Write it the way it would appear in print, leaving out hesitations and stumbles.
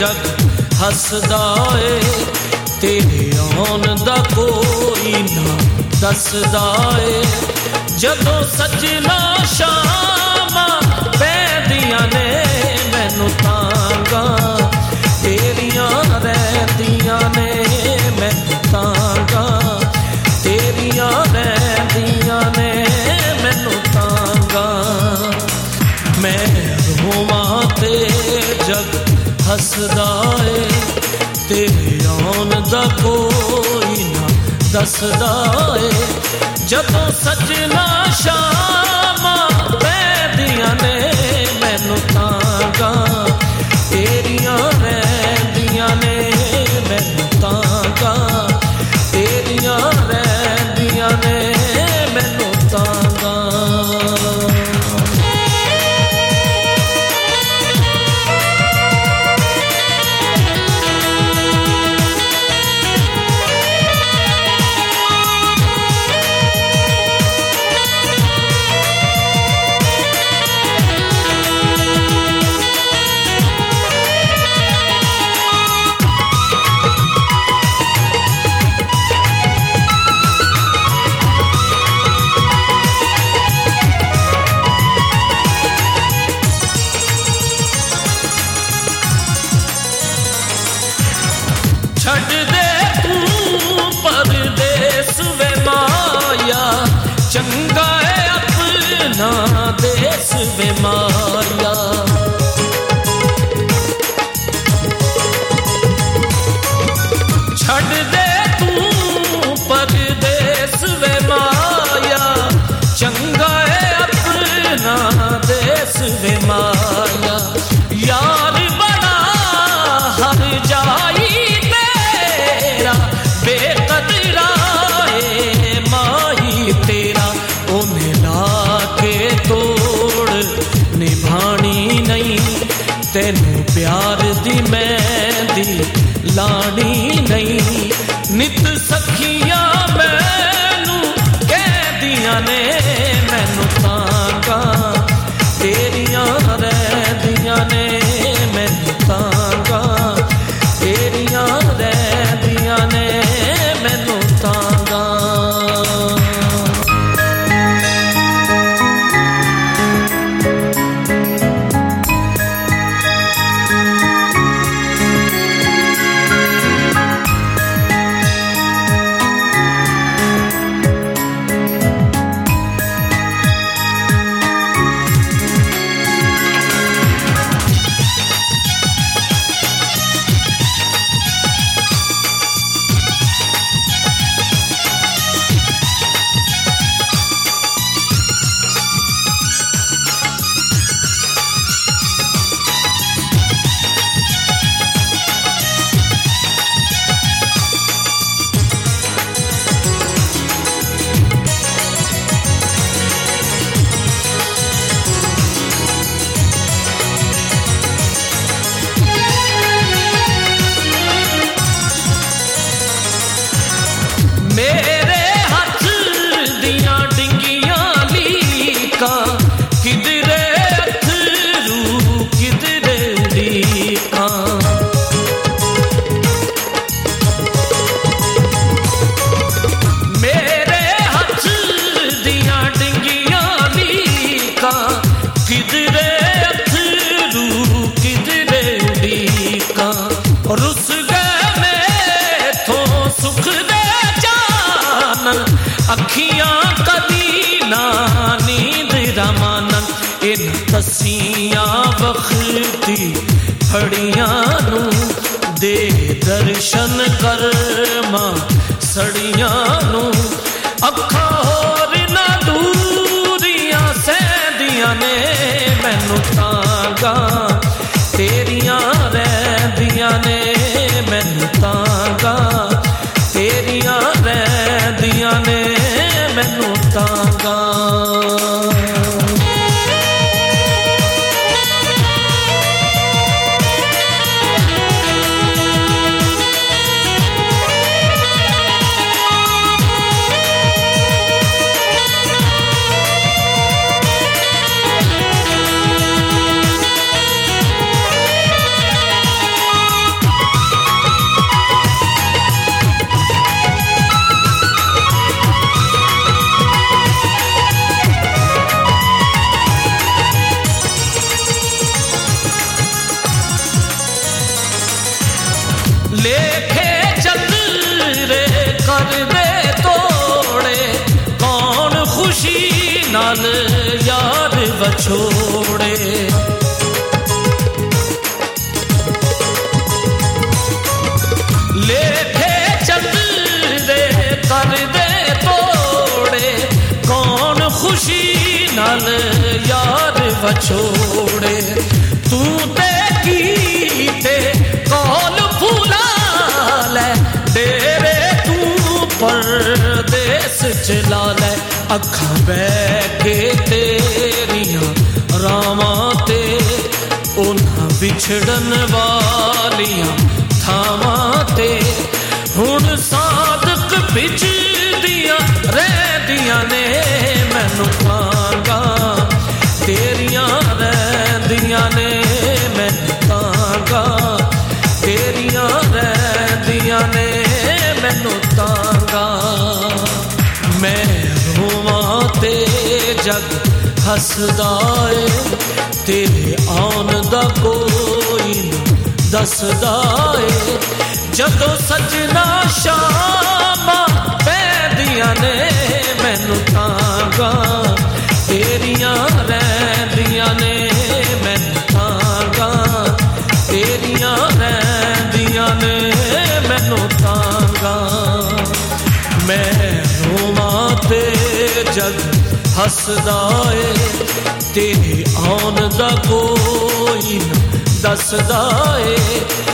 जग हसदा ए तेरे आउण दा कोई ना दसदा ए जदों सजना शामां पैंदियां ने मैनू तांगा तेरियां रहिंदियां ने मैनू तांगा तेरियां रहिंदियां ने मैनू तांगा मैं रोवां ते जग हसदा ए तेरे आउण दा कोई ना दसदा ए जदों सजना शामां पैंदियां ने मैनू तांगा तेरियां रहिंदियां ने मैनू तांगा तेरियां रहिंदियां ने मैनू तांगा छड़ दे तू परदेस वे माया चंगा है अपना देश वे माया छड़ दे तू परदेस वे माया चंगा है अपना देश वे माया यार बड़ा हर जाई बेकदरा ए माही तेरा उन्हें लाके तोड़ निभानी नहीं तेनू प्यार दी मेहंदी लानी नहीं नित सखियां मैनू कहदियां ने मैनू तांगा तेरियां रहिंदियां ने मैनू तांगा तेरियां रहिंदियां ने मैनू तांगा मेरे हाथ दियां डिंगियां लीकां किधरे अथरू किधरे लीकां मेरे हाथ दियां डिंगियां लीकां किधरे अथरू किधरे लीकां रुस गए मैथों सुख दे अखियां कदी ना नींद रमानन इन तसियां बखती फड़ियां नू दे दर्शन कर मां सड़ियां नू अखा होर ना दूरियां सहदियां ने मैनू तांगा तेरियां रहिंदियां ने मैनू तांगा तेरियां रहिंदियां ने मैनू तांगा लेखे चल रे कर दे तोड़े कौन खुशी नाल यार वछोड़े लेखे चल रे कर दे तोड़े कौन खुशी नाल यार वछोड़े तू ते कीते कौल फूला ले डेरे तू परदेस चला ले अखा बह के तेरियां रावां ते उन्हां विछड़न वालियां थावां ते हुण सादक बिच दियां रहदियां ने मैनू तांगा तेरियां रहदियां ने मैनू तांगा तेरियां रहदियां ने मैनू तांगा मैं रोवां ते जग हसदा ए तेरे आउण दा कोई ना दसदा ए जदों सजना शामा पैदियां ने मैनू तांगा तेरियां रहदियां ने मैनू तांगा तेरियां रहदियां ने मैनू तांगा मैं रोवां ते जग हसदा ए तेरे आउण दा कोई ना दसदा ए